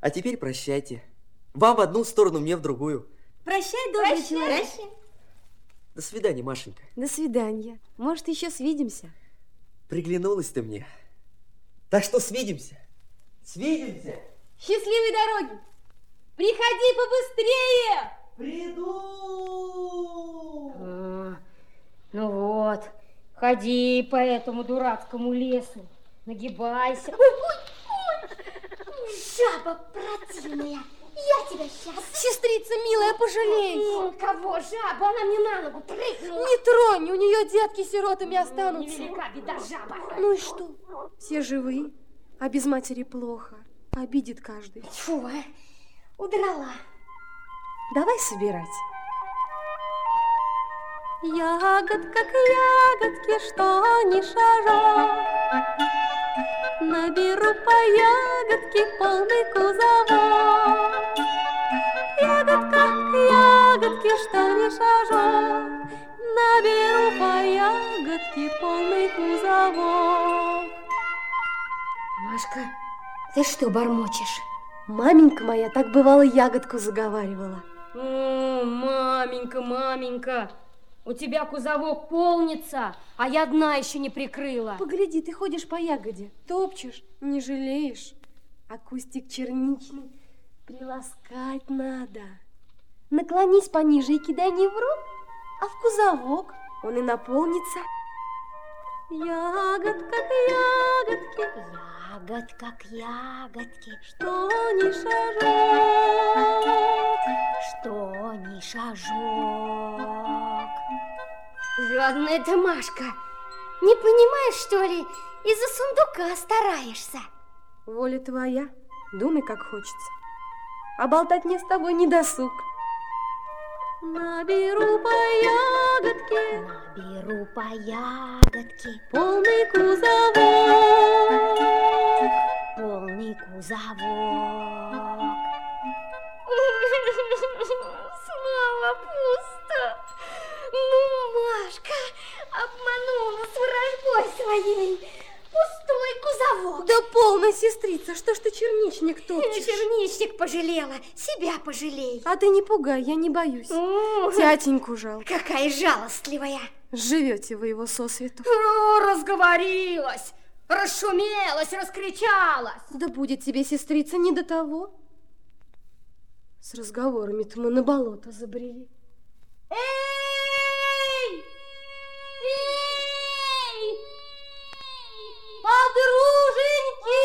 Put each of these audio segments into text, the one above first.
А теперь прощайте. Вам в одну сторону, мне в другую. Прощай, добрый человек. До свидания, Машенька. До свидания. Может, еще свидимся. Приглянулась ты мне. Так что свидимся. Свидимся. Счастливой дороги. Приходи побыстрее. Приду. Ну вот, ходи по этому дурацкому лесу. Нагибайся. Жаба противная. Я тебя сейчас... Сестрица милая, пожалей. Кого жаба? Она мне на ногу прыгнула. Не тронь, у нее детки сиротами останутся. Невелика беда, жаба. Ну и что? Все живы, а без матери плохо. Обидит каждый. Фу, удрала. Давай собирать. Ягодка к ягодке, что ни шажок, наберу по ягодке полный кузовок. Ягодка к ягодке, что ни шажок, наберу по ягодке полный кузовок. Машка, ты что бормочешь? Маменька моя так бывало ягодку заговаривала. О, маменька, маменька, у тебя кузовок полнится, а я дна еще не прикрыла. Погляди, ты ходишь по ягоде, топчешь, не жалеешь. А кустик черничный приласкать надо. Наклонись пониже и кидай не в рот, а в кузовок. Он и наполнится. Ягодка к ягодке, Ягодка к ягодке, что ни шажок, что ни шажок. Жадная ты, Машка. Не понимаешь, что ли? Из-за сундука стараешься. Воля твоя, думай, как хочется. А болтать мне с тобой не досуг. Наберу по ягодке, Наберу по ягодке полный кузовок. полный кузовок. Снова пусто. Ну, Машка, обманула с ворожбой своей. Пустой кузовок. Да полная сестрица, что ж ты черничник топчешь? Черничник пожалела, себя пожалей. А ты не пугай, я не боюсь. Тятеньку жалко. Какая жалостливая. Живете вы его сосвету. Разговорилась, расшумелась, раскричалась. Да будет тебе, сестрица, не до того. С разговорами-то мы на болото забрели. Эй! Эй! Подруженьки!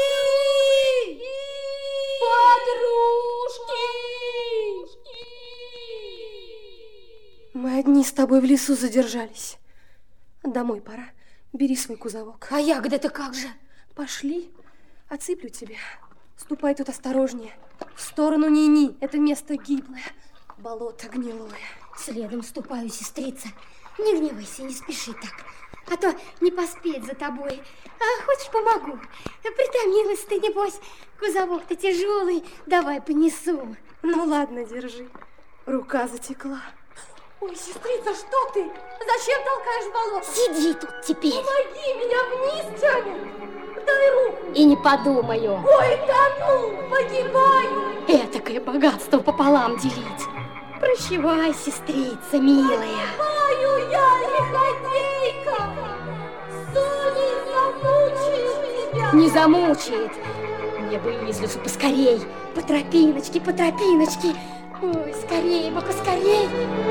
Подружки! Мы одни с тобой в лесу задержались. Домой пора. Бери свой кузовок. А ягоды-то как же? Пошли, отсыплю тебе. Ступай тут осторожнее. В сторону Нини. Это место гиблое. Болото гнилое. Следом ступаю, сестрица. Не гневайся, не спеши так. А то не поспеть за тобой. А хочешь, помогу? Притомилась ты, небось. Кузовок-то тяжелый. Давай понесу. Ну ладно, держи. Рука затекла. Ой, сестрица, что ты? Зачем толкаешь в болото? Сиди тут теперь. Помоги, меня вниз тянет. Дай руку. И не подумаю. Ой, тону, погибаю. Этакое богатство пополам делить. Прощавай, сестрица милая. Погибаю я, лиходейка. Совесть замучает тебя. Не замучает. Мне бы из лесу поскорей. По тропиночке, по тропиночке. Ой, скорее бы, поскорей.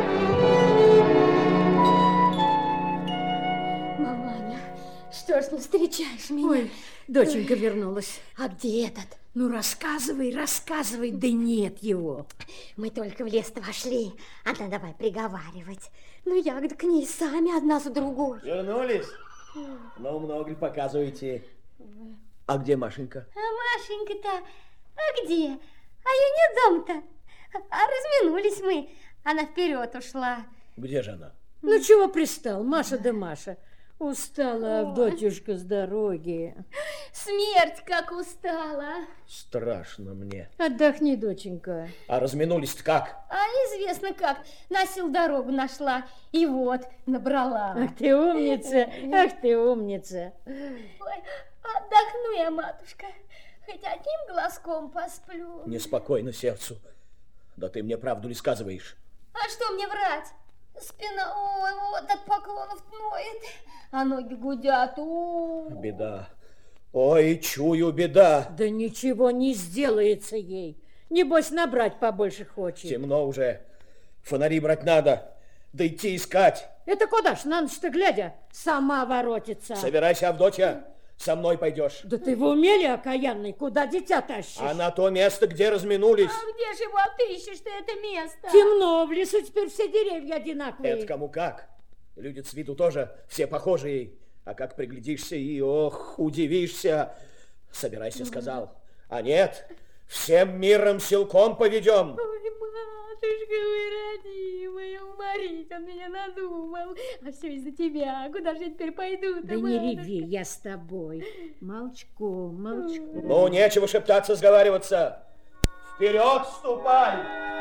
Маманя, что ж не встречаешь меня? Ой, доченька вернулась. А где этот? Ну, рассказывай, рассказывай, да нет его. Мы только в лес-то вошли. Она давай приговаривать. Ну, ягоды к ней сами одна за другой. Вернулись? Ну, много ли показываете? А где Машенька? А Машенька-то, а где? А ее нет дома-то. А разминулись мы. Она вперед ушла. Где же она? Ну, чего пристал, Маша да Маша? Устала, Авдотьюшка, с дороги. Смерть как устала. Страшно мне. Отдохни, доченька. А разминулись-то как? А известно как. На сил дорогу нашла. И вот, набрала. Ах ты умница, ах ты умница. Ой, отдохну я, матушка. хоть одним глазком посплю. Неспокойно сердцу. Да ты мне правду ли сказываешь? А что мне врать? Спина, ой, вот от поклонов ноет, а ноги гудят. Беда. Ой, чую, беда. Да ничего не сделается ей. Небось, набрать побольше хочет. Темно уже. Фонари брать надо. Да идти искать. Это куда ж, на ночь-то глядя, сама воротится. Собирайся, Авдотья. Со мной пойдешь. Да ты в уме ли, окаянный? Куда дитя тащишь? А на то место, где разминулись. А где же его отыщешь ты, это место? Темно, в лесу теперь все деревья одинаковые. Это кому как. Люди с виду тоже все похожие. А как приглядишься и, ох, удивишься. Собирайся, сказал. А нет, всем миром силком поведем. Ой, матушка вы родимая, уморить он меня надумал. А все из-за тебя. Куда же я теперь пойду-то, Да не реви, я с тобой. Молчком, молчком. Ну, нечего шептаться, сговариваться. Вперед ступай!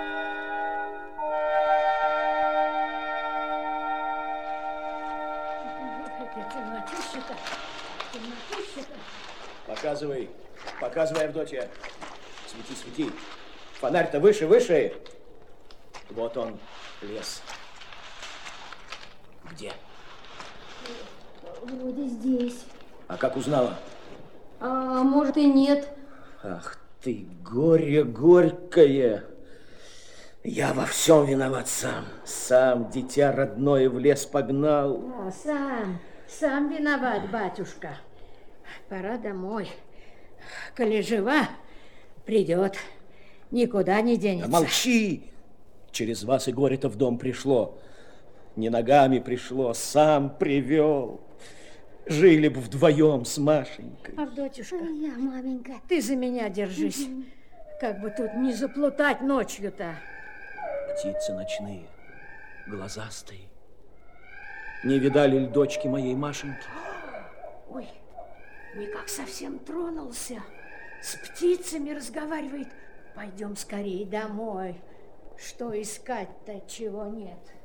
Темнотища-то, темнотища-то. Показывай, показывай, Авдотья. Свети, свети. Фонарь-то выше, выше. Вот он, лес. Где? Вроде здесь. А как узнала? А может и нет. Ах ты, горе горькое. Я во всем виноват сам. Сам дитя родное в лес погнал. Да, сам виноват, батюшка. Пора домой. Коли жива, придет. Никуда не денется. Да молчи! Через вас и горе-то в дом пришло. Не ногами пришло, сам привел. Жили бы вдвоем с Машенькой. Авдотюшка, Я, маменька. ты за меня держись. Как бы тут не заплутать ночью-то. Птицы ночные, глазастые. Не видали ли дочки моей Машеньки? Ой, никак совсем тронулся. С птицами разговаривает. Пойдем скорее домой. Что искать-то, чего нет.